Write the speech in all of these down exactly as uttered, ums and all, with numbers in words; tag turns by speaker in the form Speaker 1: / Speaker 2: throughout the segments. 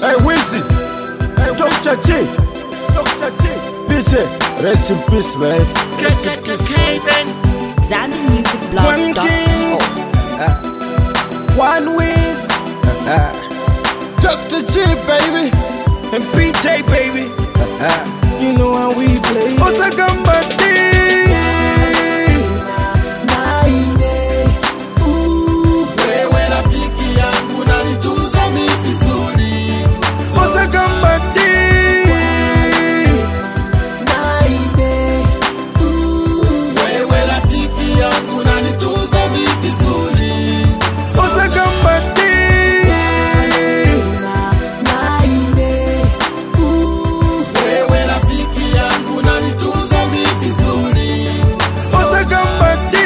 Speaker 1: Hey, Wizzy. Hey, Doctor G. Doctor G. B J. Rest in peace, man. Rest in peace.
Speaker 2: Zambi Music Blog dot co.
Speaker 1: One Wiz. Doctor G, baby. And B J, baby. You know how we play. Osagambati. Wewe rafiki yangu na nitunza mimi vizuri. Osagambati. Wewe rafiki yangu na nitunza mimi vizuri. Osagambati. Wewe rafiki yangu na nitunza mimi vizuri. Osagambati.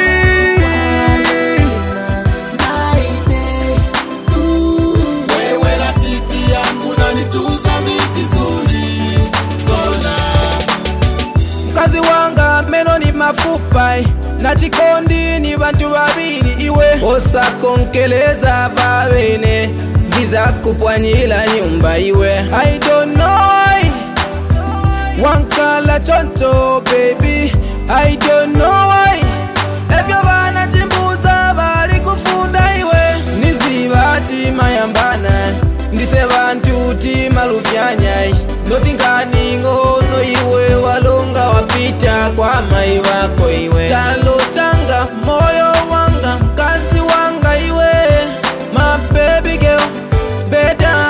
Speaker 1: Wewe rafiki yangu na nitunza mimi vizuri. Zona mkazi wanga meno ni mafupa na chikondi ni bantu babiri iwe osakonkeleza babene viza kupwanyila nyumba iwe I don't know why wankala chonto baby I don't know why evyo bana chimbuza bali kufunda iwe nizibati mayambana ndise bantu ti malufyanyai notingani ngono iwe walonga wapita kwa mai wako iwe talo changa moyo wanga mkazi wanga iwe my baby girl better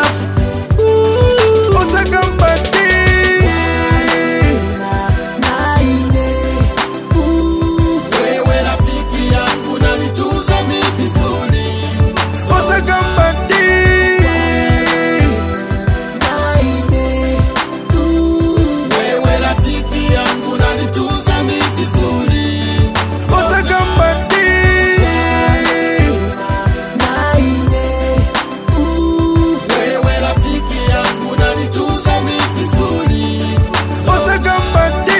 Speaker 1: Osagambati. Wewe rafiki yangu na nitunza mimi vizuri. Osagambati. Wewe rafiki yangu na nitunza mimi vizuri. Osagambati. Wewe rafiki yangu na nitunza mimi vizuri. Osagambati.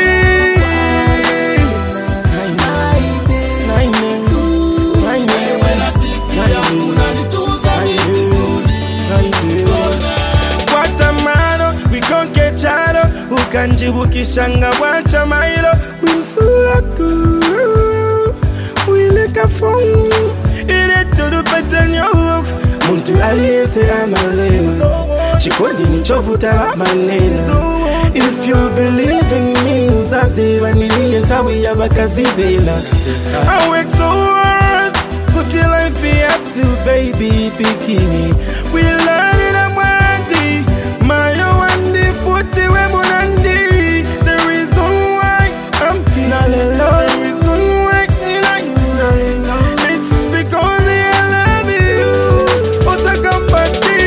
Speaker 1: Wewe rafiki yangu na nitunza mimi vizuri. Watamano wikonke chalo ukanjibukishanga wacha mailo winsulaku wileka fongi ile turupetanyo muntu aliyese amalezo chikondi nichovuta maneno if you believe in me uzaziba niliye ntawi yabakazibela I work so hard put your life up to baby bikini we learn it a mwandi mayo wandi futi we munandi the reason why I'm here the reason why I'm here it's because I love you Osagambati.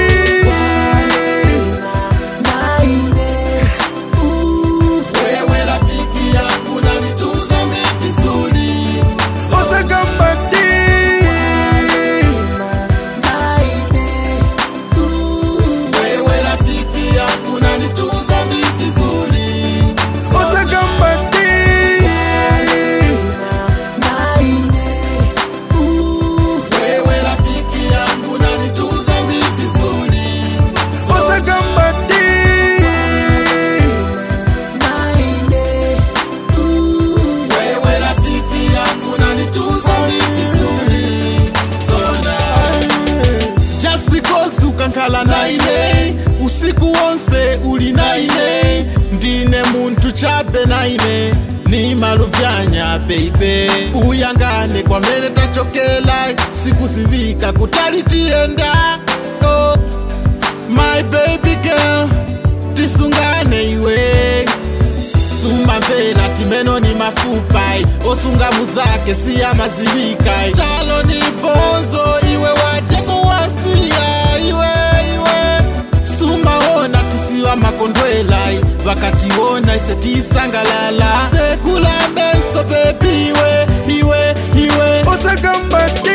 Speaker 1: Wewe rafiki yangu na nitunza mimi vizuri. Osagambati. Wewe rafiki yangu na nitunza mimi vizuri. Osagambati. Wewe rafiki yangu na nitunza mimi vizuri. Osagambati. Wewe rafiki yangu na nitunza mimi vizuri. Zona just because ukankala naine usiku wonse uli naine ndine muntu chabe naine ni maluvyanya baby uyangane kwa mene tachokela siku zivika kutalitienda oh my baby girl tisungane iwe suma vela timeno ni mafupai osunga muzake siya mazivika chalo ni bonzo iwe wateko wasia iwe iwe suma ona tisiwa makondwelai wakati ona isetisangalala tekula mbenso baby iwe iwe iwe Osagambati.